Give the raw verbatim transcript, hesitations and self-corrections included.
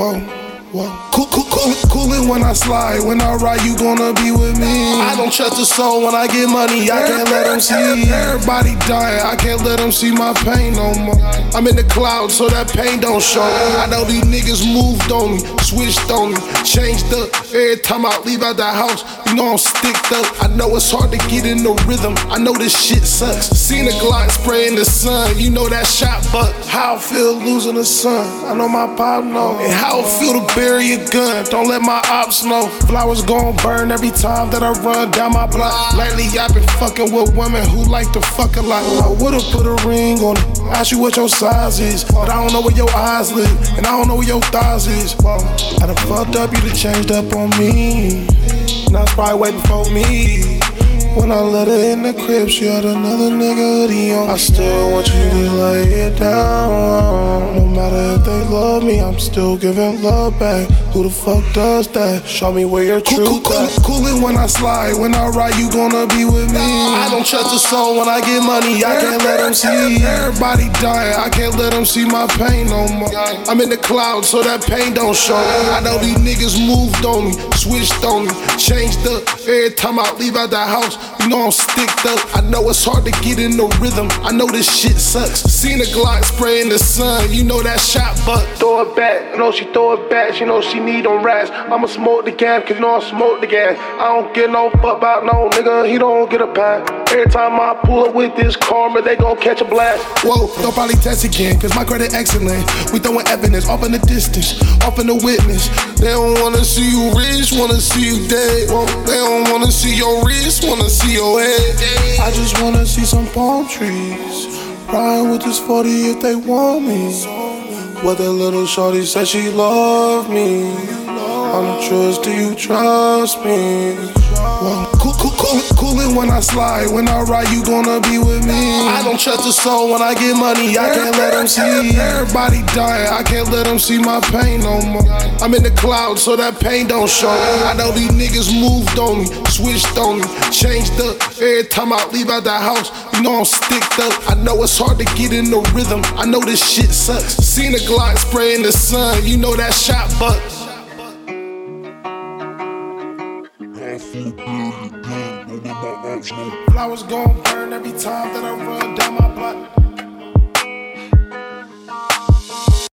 Whoa, whoa. Cool, cool, cool, coolin' when I slide. When I ride, you gonna be with me. I don't trust a soul when I get money. I can't let them see. Everybody dying. I can't let them see my pain no more. I'm in the clouds, so that pain don't show. I know these niggas moved on me, switched on me, changed up. Every time I leave out the house, you know I'm sticked up. I know it's hard to get in the rhythm. I know this shit sucks. Seen a Glock spray in the sun. You know that shot, but how I feel losing the sun. I know my pop know. And how I feel to bury a gun. Don't let my ops know. Flowers gon' burn every time that I run down my block. Lately I've been fucking with women who like to fuck a lot. I would've put a ring on it. Ask you what your size is, but I don't know where your eyes live, and I don't know where your thighs is. I done fucked up, you done changed up on me. Now it's probably way before me. When I let her in the crib, she had another nigga hoodie on. I still want you to lay it down. No matter if they love me, I'm still giving love back. Who the fuck does that? Show me where your truth at. Coolin' when I slide. When I ride, you gonna be with me. I don't trust a soul when I get money. I can't let them see. Everybody dying. I can't let them see my pain no more. I'm in the clouds, so that pain don't show. I know these niggas moved on me, switched on me, changed up. Every time I leave out the house, you know I'm sticked up. I know it's hard to get in the rhythm. I know this shit sucks. Seen a Glock spray in the sun. You know that shot, but throw it back. You know she throw it back. You know she need them rats. I'ma smoke the gas, cause you know I smoke the gas. I don't get no fuck about no nigga. He don't get a pack. Every time I pull up with this karma, they gon' catch a blast. Whoa, they'll probably test again, cause my credit excellent. We throwing evidence off in the distance, off in the witness. They don't wanna see you rich, wanna see you dead. Whoa, they don't wanna see your wrist, wanna see your head. I just wanna see some palm trees, riding with this forty if they want me. What that little shorty said she love me. I'm trust, do you trust me? Well, cool, cool, cool, coolin' when I slide. When I ride, you gonna be with me. I don't trust a soul when I get money. I can't let them see. Everybody dying. I can't let them see my pain no more. I'm in the clouds, so that pain don't show. I know these niggas moved on me, switched on me, changed up. Every time I leave out the house, you know I'm sticked up. I know it's hard to get in the rhythm. I know this shit sucks. Seen a Glock spray in the sun. You know that shot, but flowers gon' burn every time that I run down my block.